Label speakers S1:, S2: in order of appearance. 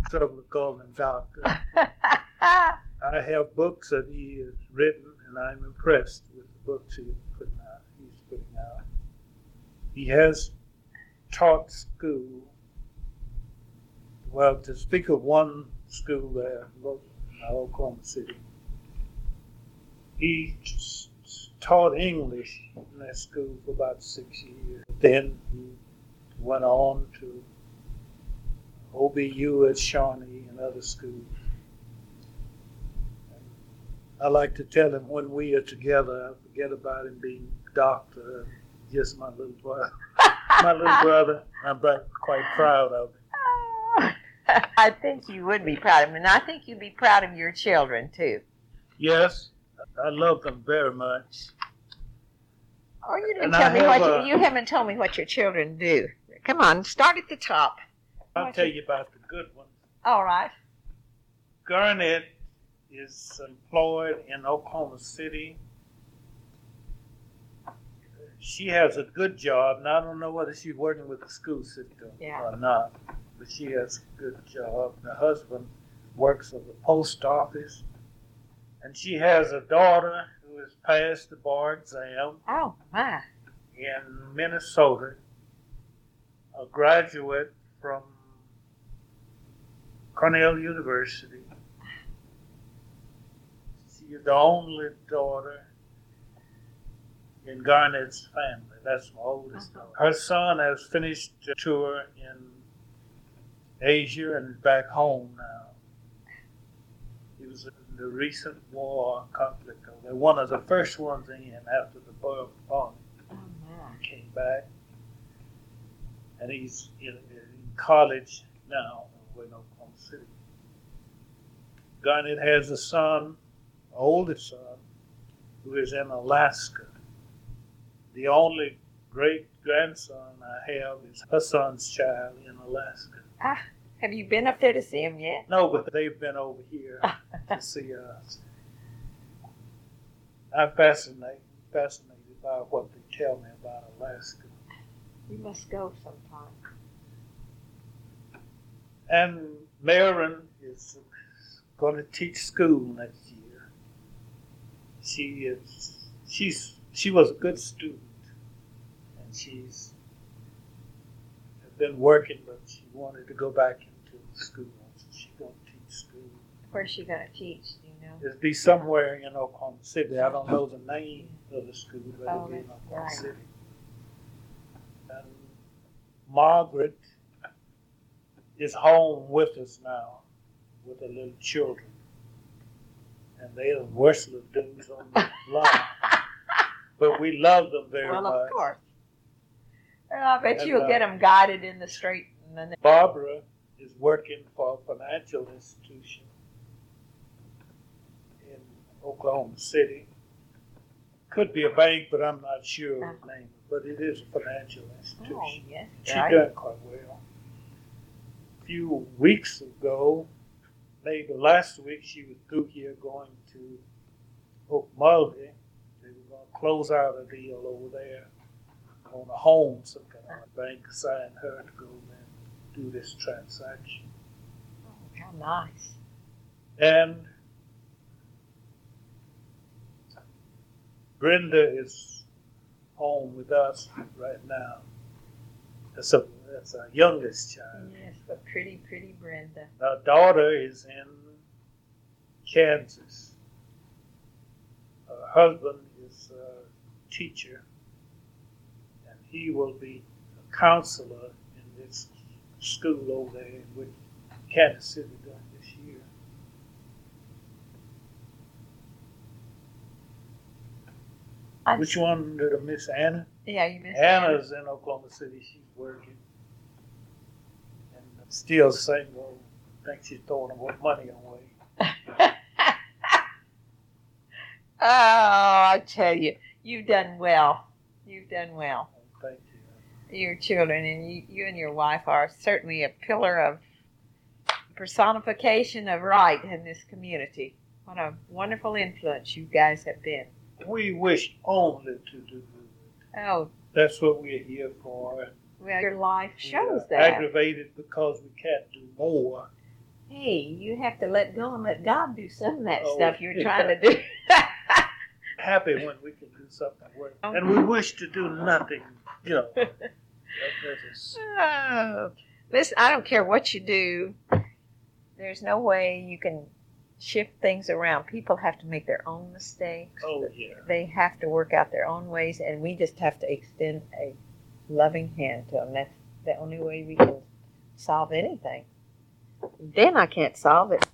S1: trouble to call him doctor. I have books that he has written, and I'm impressed with the books he's putting out. He has taught school. Well, to speak of one school there in Oklahoma City, he taught English in that school for about 6 years. Then he went on to OBU at Shawnee and other schools. I like to tell him when we are together, I forget about him being doctor, just my little brother. My little brother, I'm quite proud of him.
S2: I think you would be proud of him, and I think you'd be proud of your children, too.
S1: Yes, I love them very much.
S2: Oh, you haven't told me what your children do. Come on, start at the top.
S1: I'll tell you about the good ones.
S2: All right.
S1: Garnett is employed in Oklahoma City. She has a good job. Now, I don't know whether she's working with the school system or not, but she has a good job. Her husband works at the post office, and she has a daughter who has passed the bar exam.
S2: Oh, my.
S1: In Minnesota, a graduate from Cornell University. She is the only daughter in Garnett's family. That's my oldest daughter. Her son has finished a tour in Asia and is back home now. He was in the recent war conflict. They're one of the first ones in after the bombing. He came back, and he's in college now in Oklahoma City. Garnett has a son, oldest son, who is in Alaska. The only great-grandson I have is her son's child in Alaska.
S2: Have you been up there to see him yet?
S1: No, but they've been over here to see us. I'm fascinated by what they tell me about Alaska.
S2: You must go sometime.
S1: And Marin is going to teach school next year. She was a good student, and she's been working, but she wanted to go back into school, so she's going to teach school.
S2: Where's she going to teach? Do you know?
S1: It'll be somewhere in Oklahoma City. I don't know the name of the school, but it'll be in Oklahoma City. And Margaret is home with us now, with the little children. And they're the worst little dudes on the line. But we love them very much.
S2: Well, of course. And I bet you'll get them guided in the straight.
S1: Barbara is working for a financial institution in Oklahoma City. Could be a bank, but I'm not sure of the name. But it is a financial institution.
S2: Oh, yes.
S1: She's done quite well. A few weeks ago, maybe last week, she was through here going to Okmulgee. They were going to close out a deal over there on a home. Some kind of bank assigned her to go and do this transaction.
S2: Oh, how nice.
S1: And Brenda is home with us right now. That's our youngest child.
S2: Yes, the pretty, pretty Brenda.
S1: Our daughter is in Kansas. Her husband is a teacher, and he will be a counselor in this school over there in which Kansas City done this year. Which one did I miss? Anna?
S2: Yeah, you missed
S1: Anna's in Oklahoma City. She's working. And still the same old thing. She's throwing money away.
S2: Oh, I tell you, you've done well. You've done well.
S1: Thank you.
S2: Your children and you and your wife are certainly a pillar of personification of right in this community. What a wonderful influence you guys have been.
S1: We wish only to do good.
S2: Oh.
S1: That's what we're here for.
S2: Well, your life shows
S1: We're
S2: that.
S1: aggravated because we can't do more.
S2: Hey, you have to let go and let God do some of that
S1: Oh,
S2: stuff you're
S1: yeah.
S2: trying to do.
S1: Happy when we can do something worth it. And we wish to do nothing, That is,
S2: Oh, listen, I don't care what you do. There's no way you can shift things around. People have to make their own mistakes.
S1: oh, yeah.
S2: They have to work out their own ways, and we just have to extend a loving hand to them. That's the only way we can solve anything. Then I can't solve it.